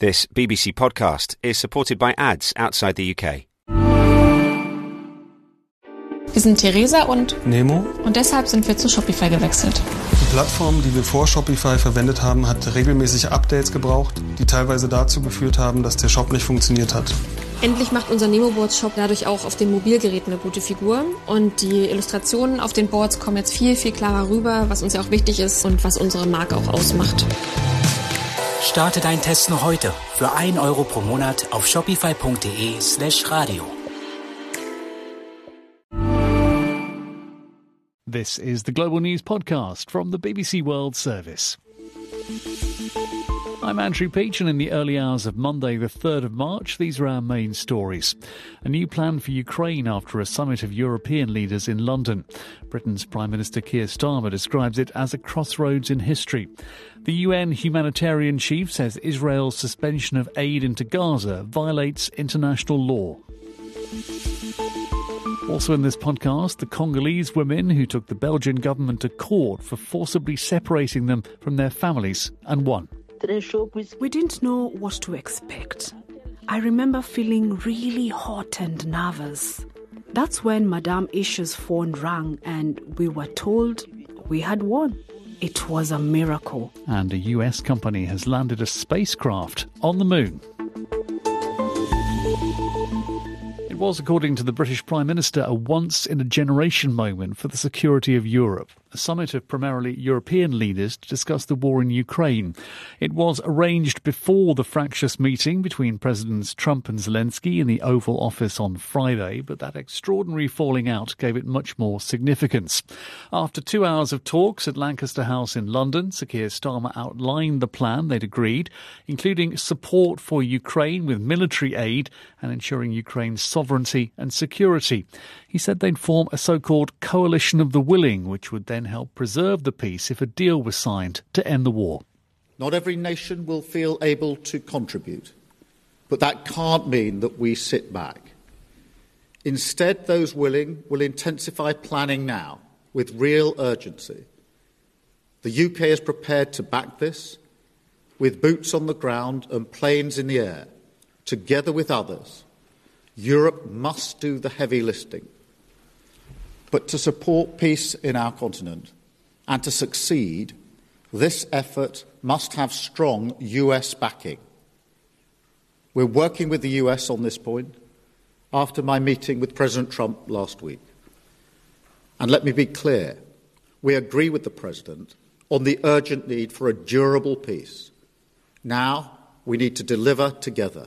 This BBC podcast is supported by ads outside the UK. Wir sind Theresa und Nemo. Und deshalb sind wir zu Shopify gewechselt. Die Plattform, die wir vor Shopify verwendet haben, hat regelmäßig Updates gebraucht, die teilweise dazu geführt haben, dass der Shop nicht funktioniert hat. Endlich macht unser Nemo-Boards-Shop dadurch auch auf den Mobilgeräten eine gute Figur. Und die Illustrationen auf den Boards kommen jetzt viel, viel klarer rüber, was uns ja auch wichtig ist und was unsere Marke auch ausmacht. Starte deinen Test noch heute für 1 Euro pro Monat auf shopify.de/radio. This is the Global News Podcast from the BBC World Service. I'm Andrew Peach, and in the early hours of Monday, the 3rd of March, these are our main stories. A new plan for Ukraine after a summit of European leaders in London. Britain's Prime Minister Keir Starmer describes it as a crossroads in history. The UN humanitarian chief says Israel's suspension of aid into Gaza violates international law. Also in this podcast, the Congolese women who took the Belgian government to court for forcibly separating them from their families and won. We didn't know what to expect. I remember feeling really hot and nervous. That's when Madame Isha's phone rang and we were told we had won. It was a miracle. And a US company has landed a spacecraft on the moon. It was, according to the British Prime Minister, a once-in-a-generation moment for the security of Europe. A summit of primarily European leaders to discuss the war in Ukraine. It was arranged before the fractious meeting between Presidents Trump and Zelensky in the Oval Office on Friday, but that extraordinary falling out gave it much more significance. After 2 hours of talks at Lancaster House in London, Sir Keir Starmer outlined the plan they'd agreed, including support for Ukraine with military aid and ensuring Ukraine's sovereignty and security. He said they'd form a so-called coalition of the willing, which would then help preserve the peace if a deal was signed to end the war. Not every nation will feel able to contribute, but that can't mean that we sit back. Instead, those willing will intensify planning now with real urgency. The UK is prepared to back this with boots on the ground and planes in the air. Together with others, Europe must do the heavy lifting. But to support peace in our continent and to succeed, this effort must have strong US backing. We're working with the US on this point after my meeting with President Trump last week. And let me be clear, we agree with the President on the urgent need for a durable peace. Now we need to deliver together.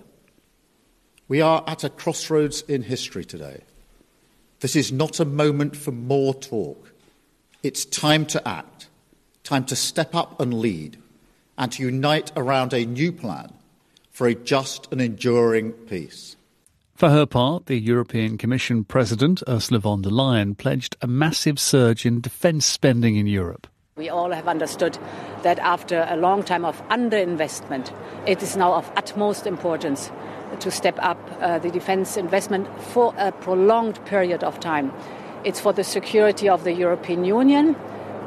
We are at a crossroads in history today. This is not a moment for more talk. It's time to act, time to step up and lead, and to unite around a new plan for a just and enduring peace. For her part, the European Commission President, Ursula von der Leyen, pledged a massive surge in defence spending in Europe. We all have understood that after a long time of underinvestment, it is now of utmost importance to step up the defence investment for a prolonged period of time. It's for the security of the European Union,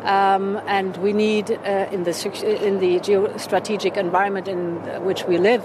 and we need, in the geostrategic environment in which we live,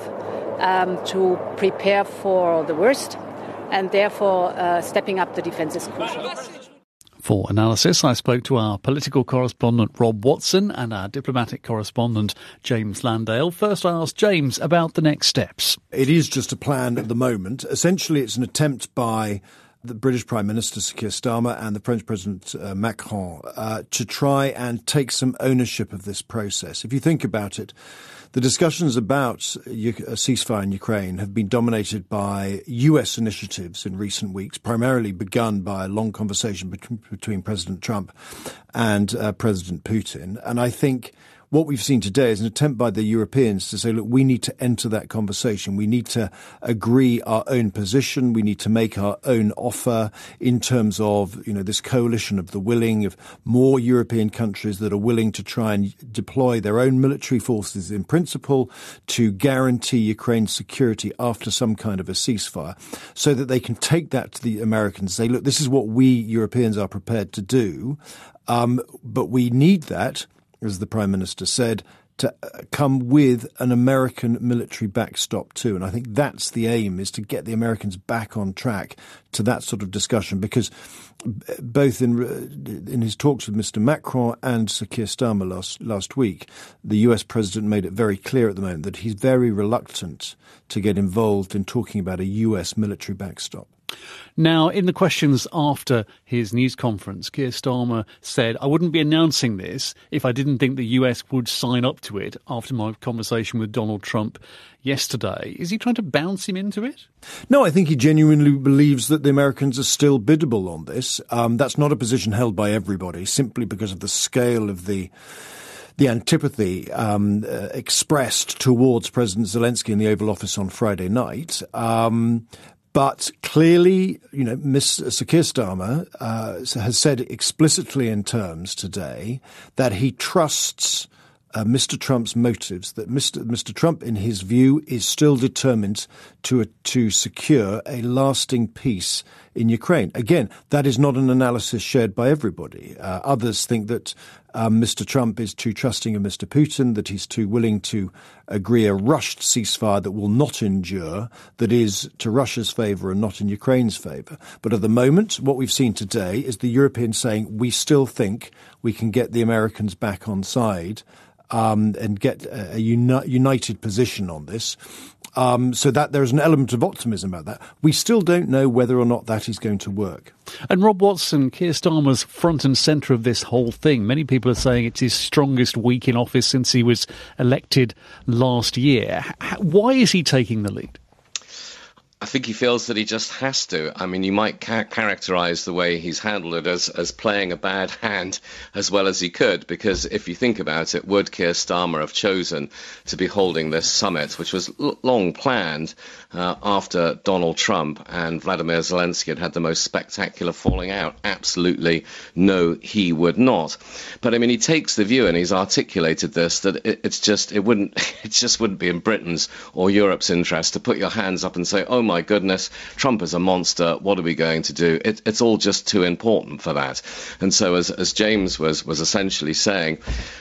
to prepare for the worst, and therefore stepping up the defence is crucial. For analysis, I spoke to our political correspondent Rob Watson and our diplomatic correspondent James Landale. First, I asked James about the next steps. It is just a plan at the moment. Essentially, it's an attempt by the British Prime Minister, Sir Keir Starmer, and the French President Macron to try and take some ownership of this process. If you think about it, the discussions about a ceasefire in Ukraine have been dominated by US initiatives in recent weeks, primarily begun by a long conversation between President Trump and President Putin. And I think what we've seen today is an attempt by the Europeans to say, look, we need to enter that conversation. We need to agree our own position. We need to make our own offer in terms of, this coalition of the willing, of more European countries that are willing to try and deploy their own military forces in principle to guarantee Ukraine's security after some kind of a ceasefire, so that they can take that to the Americans and say, look, this is what we Europeans are prepared to do. But we need that, as the Prime Minister said, to come with an American military backstop too. And I think that's the aim, is to get the Americans back on track to that sort of discussion, because both in his talks with Mr. Macron and Sir Keir Starmer last week, the US president made it very clear at the moment that he's very reluctant to get involved in talking about a US military backstop. Now, in the questions after his news conference, Keir Starmer said, I wouldn't be announcing this if I didn't think the US would sign up to it after my conversation with Donald Trump yesterday. Is he trying to bounce him into it? No, I think he genuinely believes that the Americans are still biddable on this. That's not a position held by everybody, simply because of the scale of the antipathy expressed towards President Zelensky in the Oval Office on Friday night. But clearly, Sir Keir Starmer has said explicitly in terms today that he trusts Mr. Trump's motives, that Mr. Trump, in his view, is still determined to secure a lasting peace in Ukraine. Again, that is not an analysis shared by everybody. Others think that Mr. Trump is too trusting of Mr. Putin, that he's too willing to agree a rushed ceasefire that will not endure, that is to Russia's favour and not in Ukraine's favour. But at the moment, what we've seen today is the Europeans saying we still think we can get the Americans back on side and get a united position on this. So that there is an element of optimism about that. We still don't know whether or not that is going to work. And Rob Watson, Keir Starmer's front and centre of this whole thing. Many people are saying it's his strongest week in office since he was elected last year. Why is he taking the lead? I think he feels that he just has to. I mean, you might characterise the way he's handled it as playing a bad hand as well as he could, because if you think about it, would Keir Starmer have chosen to be holding this summit, which was long planned after Donald Trump and Vladimir Zelensky had the most spectacular falling out? Absolutely no, he would not. But I mean, he takes the view, and he's articulated this, that it just wouldn't be in Britain's or Europe's interest to put your hands up and say, oh my goodness, Trump is a monster, what are we going to do? It's all just too important for that. And so as James was essentially saying,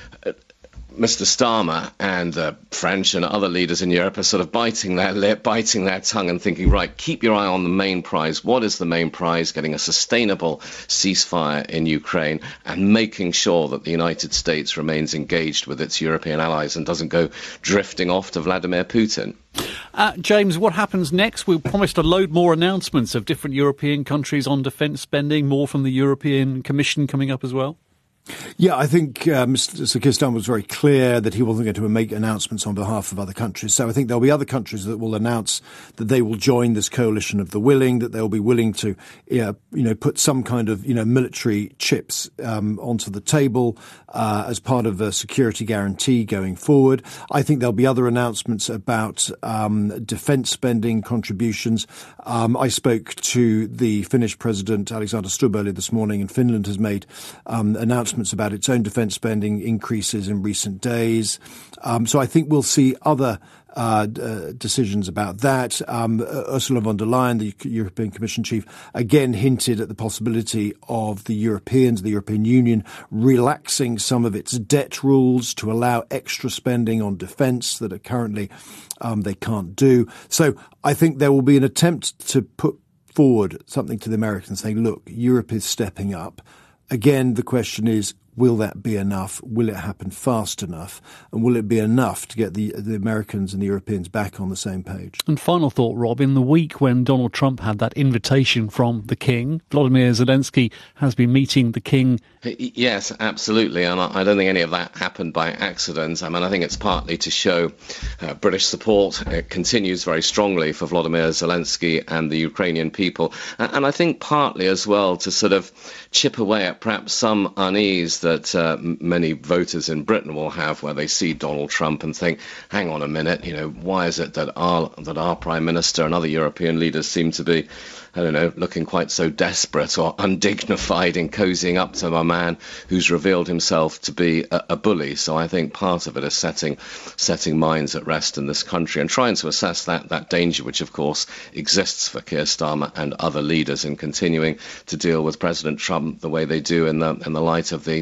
Mr. Starmer and the French and other leaders in Europe are sort of biting their lip, biting their tongue and thinking, right, keep your eye on the main prize. What is the main prize? Getting a sustainable ceasefire in Ukraine and making sure that the United States remains engaged with its European allies and doesn't go drifting off to Vladimir Putin. James, what happens next? We promised a load more announcements of different European countries on defence spending, more from the European Commission coming up as well. Yeah, I think Mr. Keir Starmer was very clear that he wasn't going to make announcements on behalf of other countries. So I think there'll be other countries that will announce that they will join this coalition of the willing, that they'll be willing to, put some kind of, military chips onto the table as part of a security guarantee going forward. I think there'll be other announcements about defence spending contributions. I spoke to the Finnish President Alexander Stubb earlier this morning, and Finland has made announcements about its own defence spending increases in recent days. So I think we'll see other decisions about that. Ursula von der Leyen, the European Commission chief, again hinted at the possibility of the Europeans, the European Union, relaxing some of its debt rules to allow extra spending on defence that are currently they can't do. So I think there will be an attempt to put forward something to the Americans saying, look, Europe is stepping up. Again, the question is, will that be enough? Will it happen fast enough? And will it be enough to get the Americans and the Europeans back on the same page? And final thought, Rob, in the week when Donald Trump had that invitation from the King, Volodymyr Zelensky has been meeting the King. Yes, absolutely. And I don't think any of that happened by accident. I mean, I think it's partly to show British support. It continues very strongly for Volodymyr Zelensky and the Ukrainian people. And I think partly as well to sort of chip away at perhaps some unease that many voters in Britain will have, where they see Donald Trump and think, hang on a minute, why is it that our Prime Minister and other European leaders seem to be, looking quite so desperate or undignified in cozying up to a man who's revealed himself to be a bully. So I think part of it is setting minds at rest in this country and trying to assess that danger, which of course exists for Keir Starmer and other leaders in continuing to deal with President Trump the way they do in the light of the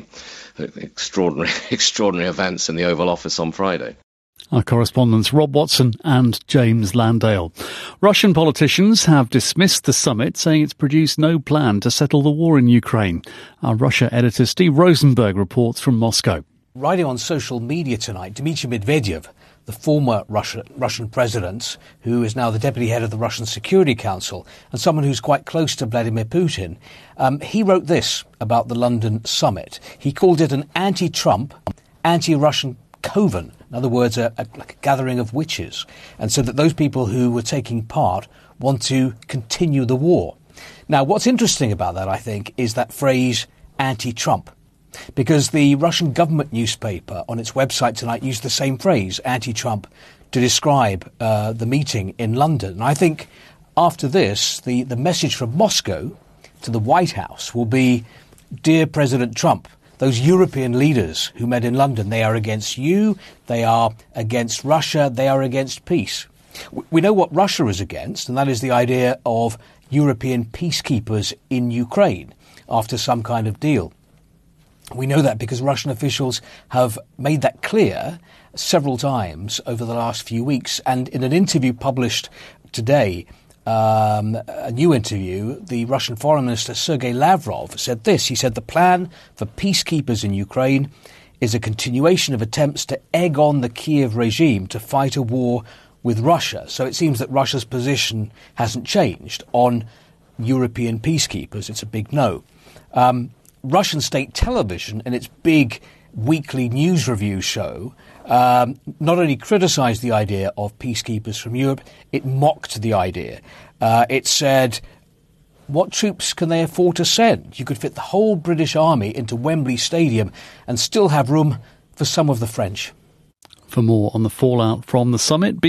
extraordinary events in the Oval Office on Friday. Our correspondents Rob Watson and James Landale. Russian politicians have dismissed the summit, saying it's produced no plan to settle the war in Ukraine. Our Russia editor Steve Rosenberg reports from Moscow. Writing on social media tonight, Dmitry Medvedev, the former Russian president, who is now the deputy head of the Russian Security Council and someone who's quite close to Vladimir Putin, he wrote this about the London summit. He called it an anti-Trump, anti-Russian coven. In other words, like a gathering of witches, and so that those people who were taking part want to continue the war. Now, what's interesting about that, I think, is that phrase anti-Trump, because the Russian government newspaper on its website tonight used the same phrase, anti-Trump, to describe the meeting in London. And I think after this, the message from Moscow to the White House will be, dear President Trump, those European leaders who met in London, they are against you, they are against Russia, they are against peace. We know what Russia is against, and that is the idea of European peacekeepers in Ukraine after some kind of deal. We know that because Russian officials have made that clear several times over the last few weeks. And in an interview published today, a new interview, the Russian Foreign Minister Sergei Lavrov said this. He said the plan for peacekeepers in Ukraine is a continuation of attempts to egg on the Kiev regime to fight a war with Russia. So it seems that Russia's position hasn't changed on European peacekeepers. It's a big no. Russian state television, in its big weekly news review show, not only criticised the idea of peacekeepers from Europe, it mocked the idea. It said, what troops can they afford to send? You could fit the whole British Army into Wembley Stadium and still have room for some of the French. For more on the fallout from the summit,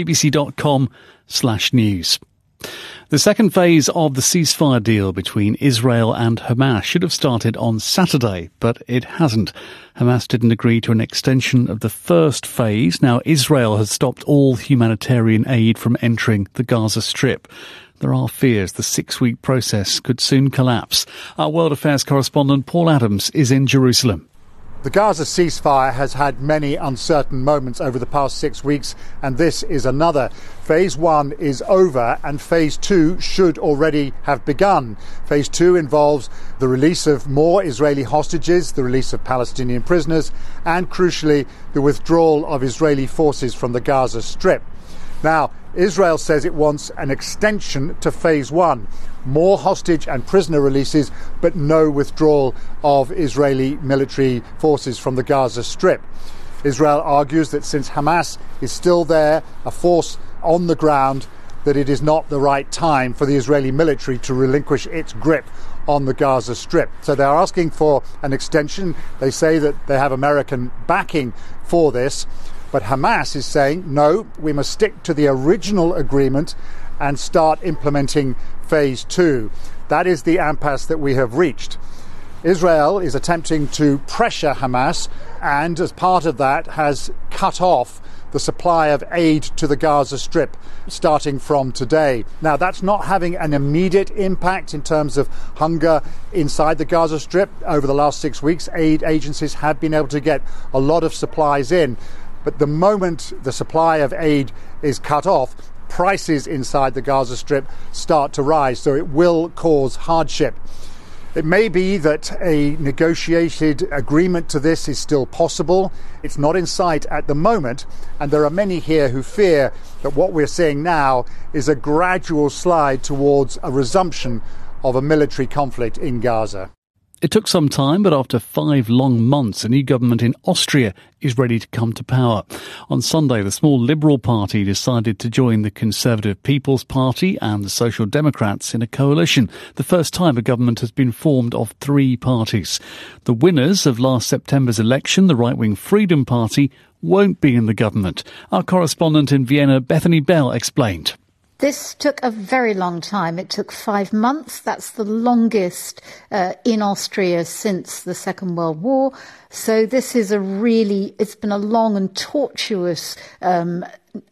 bbc.com/news. The second phase of the ceasefire deal between Israel and Hamas should have started on Saturday, but it hasn't. Hamas didn't agree to an extension of the first phase. Now Israel has stopped all humanitarian aid from entering the Gaza Strip. There are fears the 6-week process could soon collapse. Our World Affairs correspondent Paul Adams is in Jerusalem. The Gaza ceasefire has had many uncertain moments over the past 6 weeks, and this is another. Phase 1 is over and Phase 2 should already have begun. Phase 2 involves the release of more Israeli hostages, the release of Palestinian prisoners, and crucially, the withdrawal of Israeli forces from the Gaza Strip. Now, Israel says it wants an extension to Phase 1. More hostage and prisoner releases, but no withdrawal of Israeli military forces from the Gaza Strip. Israel argues that since Hamas is still there, a force on the ground, that it is not the right time for the Israeli military to relinquish its grip on the Gaza Strip. So they're asking for an extension. They say that they have American backing for this. But Hamas is saying, no, we must stick to the original agreement and start implementing Phase 2. That is the impasse that we have reached. Israel is attempting to pressure Hamas and as part of that has cut off the supply of aid to the Gaza Strip starting from today. Now that's not having an immediate impact in terms of hunger inside the Gaza Strip. Over the last 6 weeks, aid agencies have been able to get a lot of supplies in. But the moment the supply of aid is cut off, prices inside the Gaza Strip start to rise, so it will cause hardship. It may be that a negotiated agreement to this is still possible. It's not in sight at the moment, and there are many here who fear that what we're seeing now is a gradual slide towards a resumption of a military conflict in Gaza. It took some time, but after 5 long months, a new government in Austria is ready to come to power. On Sunday, the small Liberal Party decided to join the Conservative People's Party and the Social Democrats in a coalition, the first time a government has been formed of 3 parties. The winners of last September's election, the right-wing Freedom Party, won't be in the government. Our correspondent in Vienna, Bethany Bell, explained. This took a very long time. It took 5 months. That's the longest in Austria since the Second World War. So this is it's been a long and tortuous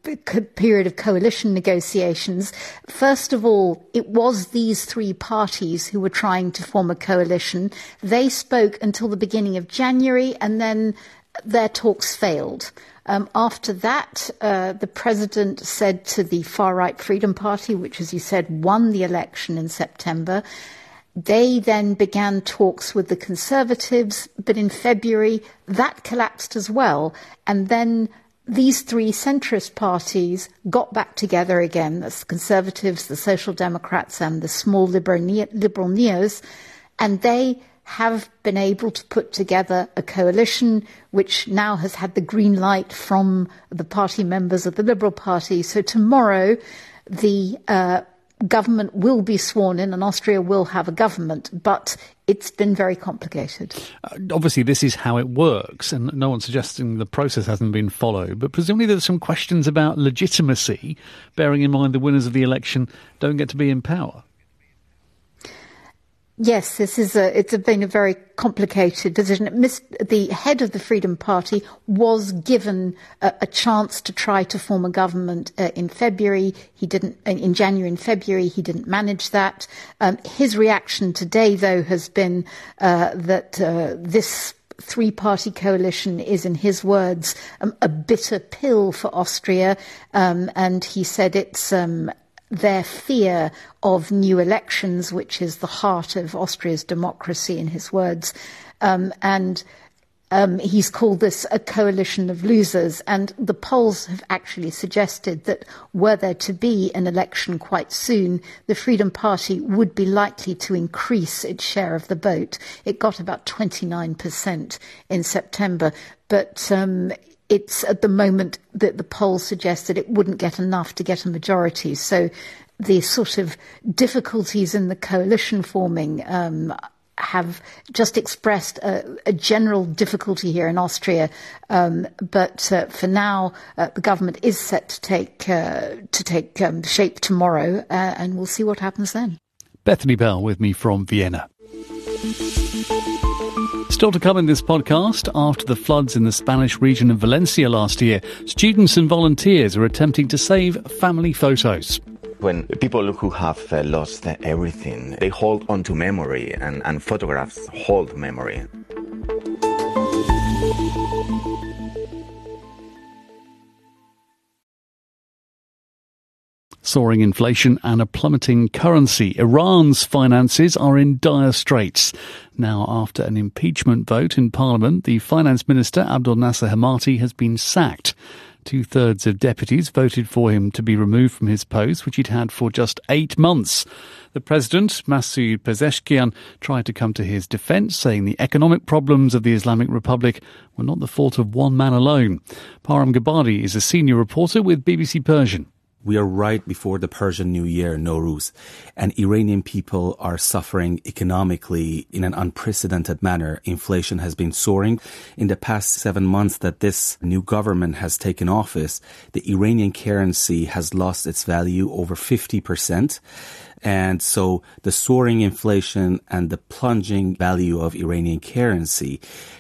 period of coalition negotiations. First of all, it was these three parties who were trying to form a coalition. They spoke until the beginning of January, and then their talks failed. After that, the president said to the far-right Freedom Party, which, as you said, won the election in September, they then began talks with the Conservatives, but in February that collapsed as well. And then these three centrist parties got back together again. That's the Conservatives, the Social Democrats and the small liberal neos. And they have been able to put together a coalition which now has had the green light from the party members of the Liberal Party. So tomorrow the government will be sworn in and Austria will have a government, but it's been very complicated. Obviously, this is how it works, and no one's suggesting the process hasn't been followed, but presumably there's some questions about legitimacy, bearing in mind the winners of the election don't get to be in power. Yes, it's been a very complicated decision. The head of the Freedom Party was given a chance to try to form a government in February. He didn't. In January and February, he didn't manage that. His reaction today, though, has been that this three-party coalition is, in his words, a bitter pill for Austria, and he said it's their fear of new elections, which is the heart of Austria's democracy, in his words. And he's called this a coalition of losers. And the polls have actually suggested that were there to be an election quite soon, the Freedom Party would be likely to increase its share of the vote. It got about 29% in September. But it's at the moment that the polls suggest that it wouldn't get enough to get a majority. So the sort of difficulties in the coalition forming have just expressed a general difficulty here in Austria. But for now, the government is set to take shape tomorrow, and we'll see what happens then. Bethany Bell with me from Vienna. Still to come in this podcast, after the floods in the Spanish region of Valencia last year, students and volunteers are attempting to save family photos. When people who have lost everything, they hold on to memory, and photographs hold memory. Soaring inflation and a plummeting currency. Iran's finances are in dire straits. Now, after an impeachment vote in Parliament, the Finance Minister, Abdel Nasser Hemati, has been sacked. 2/3 of deputies voted for him to be removed from his post, which he'd had for just 8 months. The President, Masoud Pezeshkian, tried to come to his defence, saying the economic problems of the Islamic Republic were not the fault of one man alone. Param Gabadi is a senior reporter with BBC Persian. We are right before the Persian New Year, Nowruz, and Iranian people are suffering economically in an unprecedented manner. Inflation has been soaring. In the past 7 months that this new government has taken office, the Iranian currency has lost its value over 50%. And so the soaring inflation and the plunging value of Iranian currency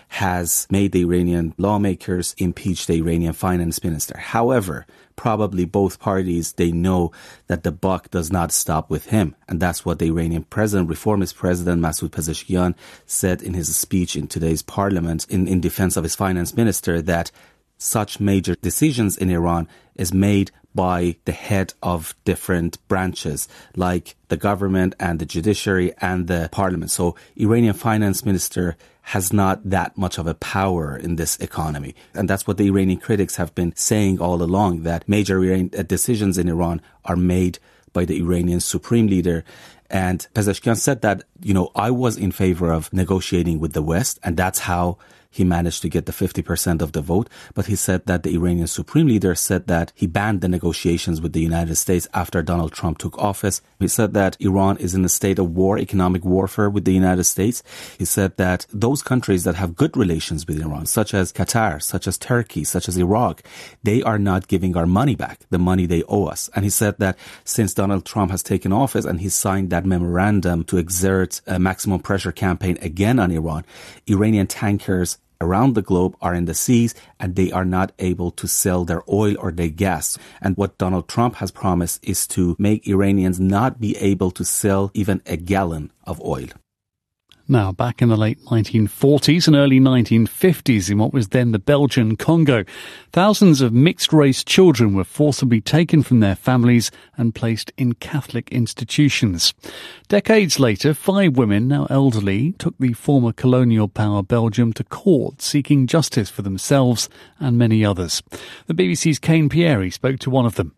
has made the Iranian lawmakers impeach the Iranian finance minister. However, probably both parties, they know that the buck does not stop with him. And that's what the Iranian president, reformist president Masoud Pezeshkian, said in his speech in today's parliament in defense of his finance minister, that such major decisions in Iran is made by the head of different branches, like the government and the judiciary and the parliament. So Iranian finance minister has not that much of a power in this economy. And that's what the Iranian critics have been saying all along, that major decisions in Iran are made by the Iranian supreme leader. And Pezeshkian said that, I was in favor of negotiating with the West, and that's how he managed to get the 50% of the vote. But he said that the Iranian supreme leader said that he banned the negotiations with the United States after Donald Trump took office. He said that Iran is in a state of war, economic warfare with the United States. He said that those countries that have good relations with Iran, such as Qatar, such as Turkey, such as Iraq, they are not giving our money back, the money they owe us. And he said that since Donald Trump has taken office and he signed that memorandum to exert a maximum pressure campaign again on Iran, Iranian tankers around the globe are in the seas and they are not able to sell their oil or their gas. And what Donald Trump has promised is to make Iranians not be able to sell even a gallon of oil. Now, back in the late 1940s and early 1950s in what was then the Belgian Congo, thousands of mixed-race children were forcibly taken from their families and placed in Catholic institutions. Decades later, 5 women, now elderly, took the former colonial power Belgium to court, seeking justice for themselves and many others. The BBC's Kane Pieri spoke to one of them.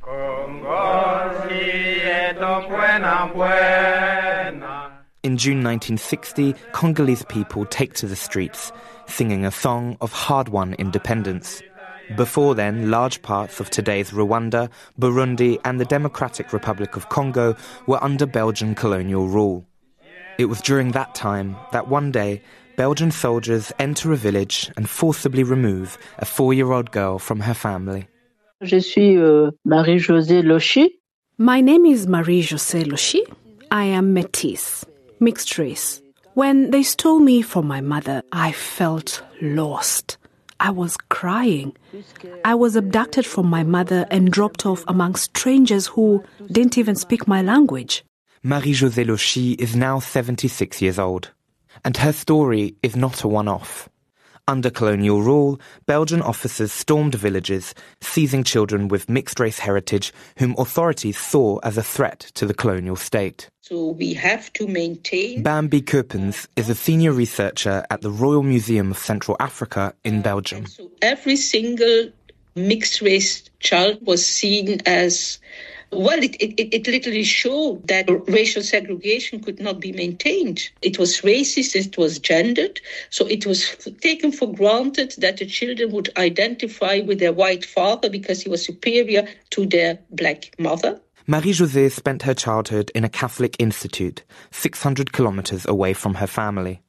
In June 1960, Congolese people take to the streets, singing a song of hard-won independence. Before then, large parts of today's Rwanda, Burundi and the Democratic Republic of Congo were under Belgian colonial rule. It was during that time that one day, Belgian soldiers enter a village and forcibly remove a 4-year-old girl from her family. Je suis Marie-Josée Lochi. My name is Marie-Josée Lochi. I am Métis, mixed race. When they stole me from my mother, I felt lost. I was crying. I was abducted from my mother and dropped off among strangers who didn't even speak my language. Marie-Josée Lochi is now 76 years old. And her story is not a one-off. Under colonial rule, Belgian officers stormed villages, seizing children with mixed-race heritage whom authorities saw as a threat to the colonial state. So we have to maintain... Bambi Coppens is a senior researcher at the Royal Museum of Central Africa in Belgium. So every single mixed-race child was seen as... Well, it literally showed that racial segregation could not be maintained. It was racist, it was gendered, so it was taken for granted that the children would identify with their white father because he was superior to their black mother. Marie-Josée spent her childhood in a Catholic institute, 600 kilometers away from her family.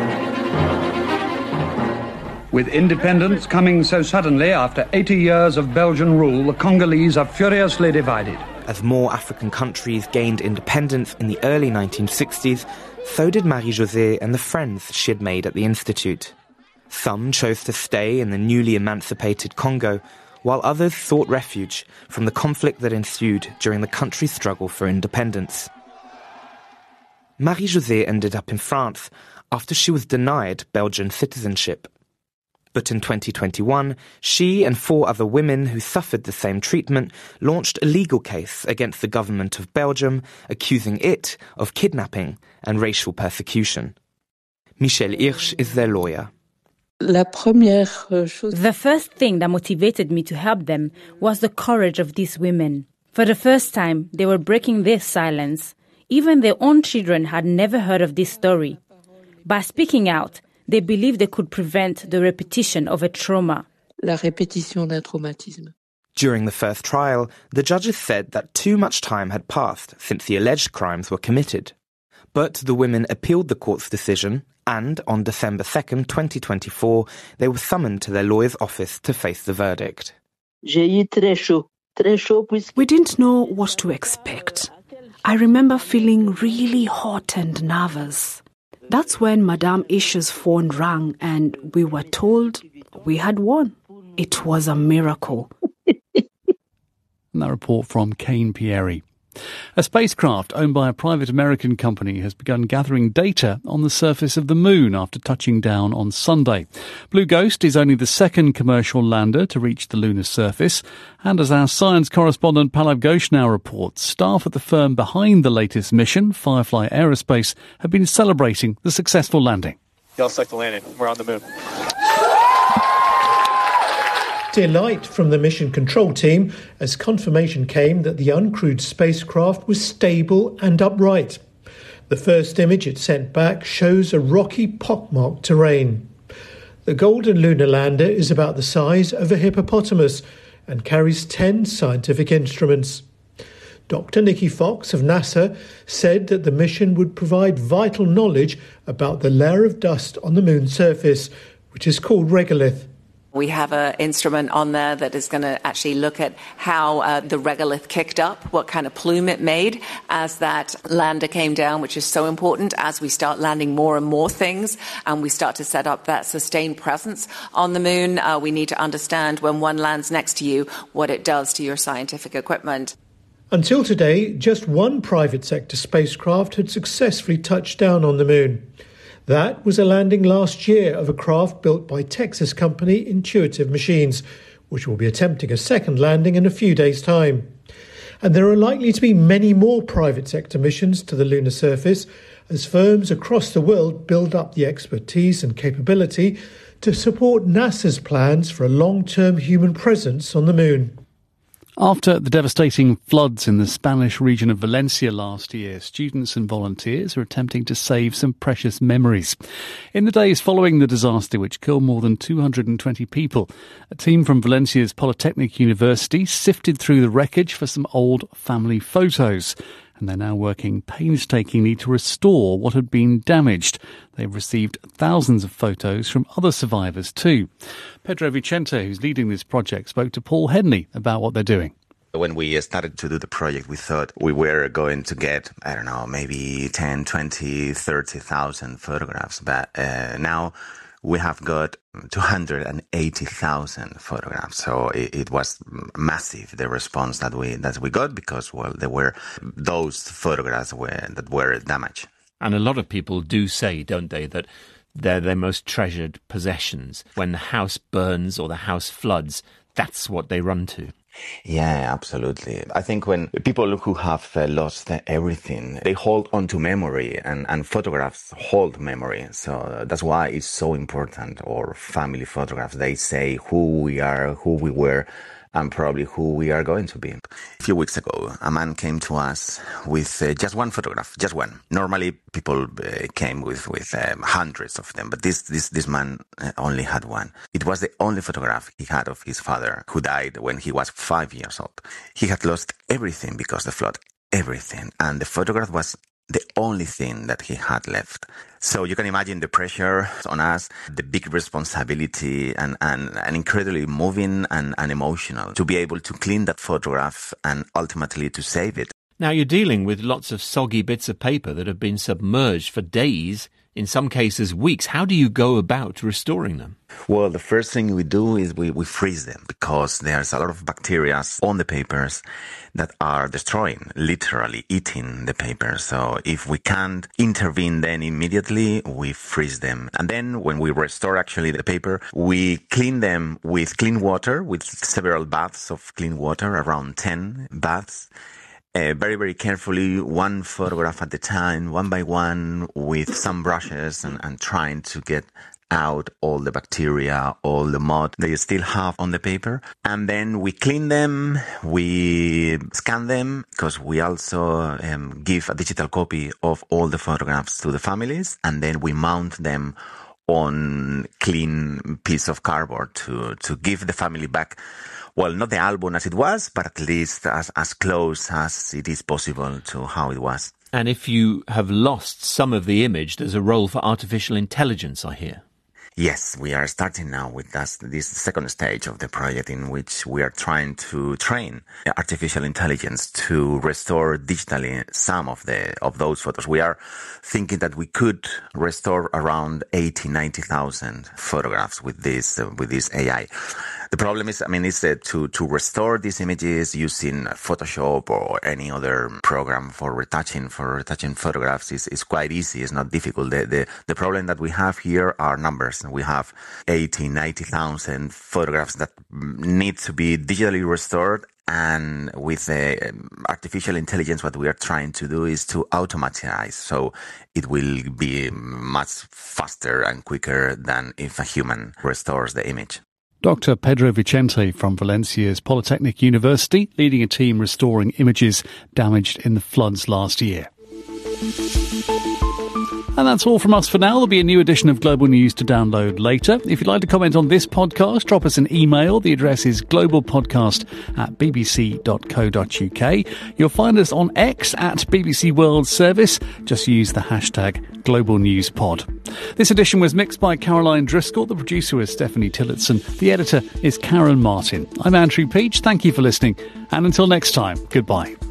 With independence coming so suddenly after 80 years of Belgian rule, the Congolese are furiously divided. As more African countries gained independence in the early 1960s, so did Marie-Josée and the friends she had made at the institute. Some chose to stay in the newly emancipated Congo, while others sought refuge from the conflict that ensued during the country's struggle for independence. Marie-Josée ended up in France after she was denied Belgian citizenship. But in 2021, she and 4 other women who suffered the same treatment launched a legal case against the government of Belgium, accusing it of kidnapping and racial persecution. Michelle Hirsch is their lawyer. The first thing that motivated me to help them was the courage of these women. For the first time, they were breaking their silence. Even their own children had never heard of this story. By speaking out, they believed they could prevent the repetition of a trauma. La répétition d'un traumatisme. During the first trial, the judges said that too much time had passed since the alleged crimes were committed. But the women appealed the court's decision, and on December 2nd, 2024, they were summoned to their lawyer's office to face the verdict. We didn't know what to expect. I remember feeling really hot and nervous. That's when Madame Isha's phone rang and we were told we had won. It was a miracle. And that report from Kane Pieri. A spacecraft owned by a private American company has begun gathering data on the surface of the moon after touching down on Sunday. Blue Ghost is only the second commercial lander to reach the lunar surface. And as our science correspondent Pallav Ghosh now reports, staff at the firm behind the latest mission, Firefly Aerospace, have been celebrating the successful landing. Y'all stuck the landing. We're on the moon. Delight from the mission control team as confirmation came that the uncrewed spacecraft was stable and upright. The first image it sent back shows a rocky, pockmarked terrain. The Golden Lunar Lander is about the size of a hippopotamus and carries 10 scientific instruments. Dr. Nikki Fox of NASA said that the mission would provide vital knowledge about the layer of dust on the moon's surface, which is called regolith. We have an instrument on there that is going to actually look at how the regolith kicked up, what kind of plume it made as that lander came down, which is so important as we start landing more and more things and we start to set up that sustained presence on the moon. We need to understand when one lands next to you what it does to your scientific equipment. Until today, just one private sector spacecraft had successfully touched down on the moon. That was a landing last year of a craft built by Texas company Intuitive Machines, which will be attempting a second landing in a few days' time. And there are likely to be many more private sector missions to the lunar surface as firms across the world build up the expertise and capability to support NASA's plans for a long-term human presence on the moon. After the devastating floods in the Spanish region of Valencia last year, students and volunteers are attempting to save some precious memories. In the days following the disaster, which killed more than 220 people, a team from Valencia's Polytechnic University sifted through the wreckage for some old family photos. And they're now working painstakingly to restore what had been damaged. They've received thousands of photos from other survivors too. Pedro Vicente, who's leading this project, spoke to Paul Henley about what they're doing. When we started to do the project, we thought we were going to get, maybe 10, 20, 30,000 photographs. But now we have got 280,000 photographs. So it was massive, the response that we got, because, there were those photographs that were damaged. And a lot of people do say, don't they, that they're their most treasured possessions. When the house burns or the house floods, that's what they run to. Yeah, absolutely. I think when people who have lost everything, they hold on to memory, and photographs hold memory. So that's why it's so important. Or family photographs, they say who we are, who we were, and probably who we are going to be. A few weeks ago, a man came to us with just one photograph, just one. Normally, people came with hundreds of them, but this man only had one. It was the only photograph he had of his father, who died when he was 5 years old. He had lost everything because of the flood, everything, and the photograph was the only thing that he had left. So you can imagine the pressure on us, the big responsibility, and incredibly moving and emotional to be able to clean that photograph and ultimately to save it. Now you're dealing with lots of soggy bits of paper that have been submerged for days, in some cases weeks. How do you go about restoring them? Well, the first thing we do is we freeze them, because there's a lot of bacteria on the papers that are destroying, literally eating the paper. So if we can't intervene then immediately, we freeze them. And then when we restore actually the paper, we clean them with clean water, with several baths of clean water, around 10 baths. Very, very carefully, one photograph at a time, one by one, with some brushes and trying to get out all the bacteria, all the mud they still have on the paper. And then we clean them, we scan them, because we also give a digital copy of all the photographs to the families, and then we mount them on clean piece of cardboard to give the family back, well, not the album as it was, but at least as close as it is possible to how it was. And if you have lost some of the image, there's a role for artificial intelligence, I hear. Yes, we are starting now with this second stage of the project, in which we are trying to train artificial intelligence to restore digitally some of those photos. We are thinking that we could restore around 90,000 photographs with this AI. The problem is, to restore these images using Photoshop or any other program for retouching photographs is quite easy. It's not difficult. The problem that we have here are numbers. We have 90,000 photographs that need to be digitally restored. And with artificial intelligence, what we are trying to do is to automatize. So it will be much faster and quicker than if a human restores the image. Dr. Pedro Vicente from Valencia's Polytechnic University, leading a team restoring images damaged in the floods last year. And that's all from us for now. There'll be a new edition of Global News to download later. If you'd like to comment on this podcast, drop us an email. The address is globalpodcast@bbc.co.uk. You'll find us on X at BBC World Service. Just use the hashtag #GlobalNewsPod. This edition was mixed by Caroline Driscoll. The producer is Stephanie Tillotson. The editor is Karen Martin. I'm Andrew Peach. Thank you for listening. And until next time, goodbye.